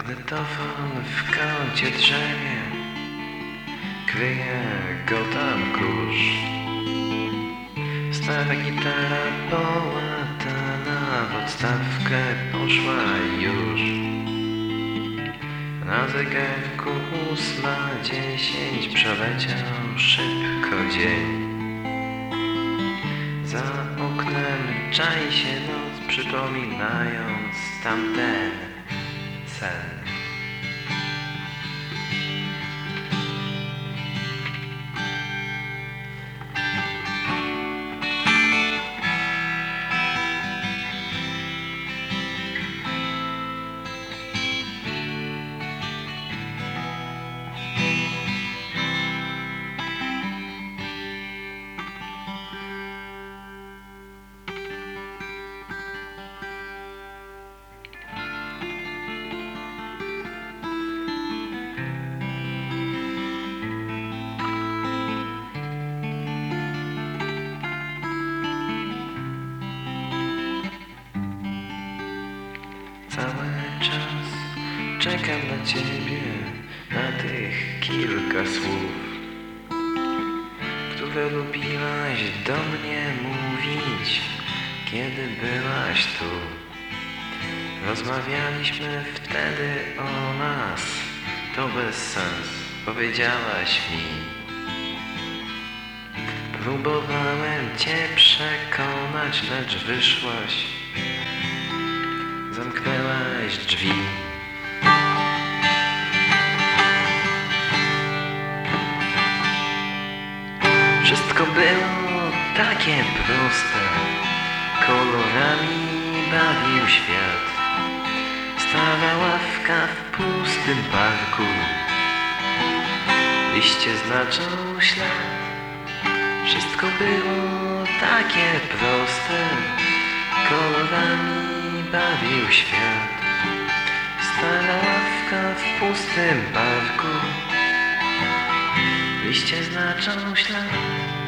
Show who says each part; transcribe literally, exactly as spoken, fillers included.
Speaker 1: Magnetofon w kącie drzemie, kryje go tam kurz. Stara gitara połatana w odstawkę poszła już. Na zegarku ósma dziesięć, przeleciał szybko dzień. Za oknem czai się noc, przypominając tamten sen. Cały czas czekam na ciebie, na tych kilka słów, które lubiłaś do mnie mówić, kiedy byłaś tu. Rozmawialiśmy wtedy o nas, to bez sens, powiedziałaś mi. Próbowałem cię przekonać, lecz wyszłaś, zamknęłaś drzwi. Wszystko było takie proste, kolorami bawił świat. Stara ławka w pustym parku, liście znaczą ślad. Wszystko było takie proste, kolorami bawił świat. Stara ławka w pustym parku, liście znaczą ślad.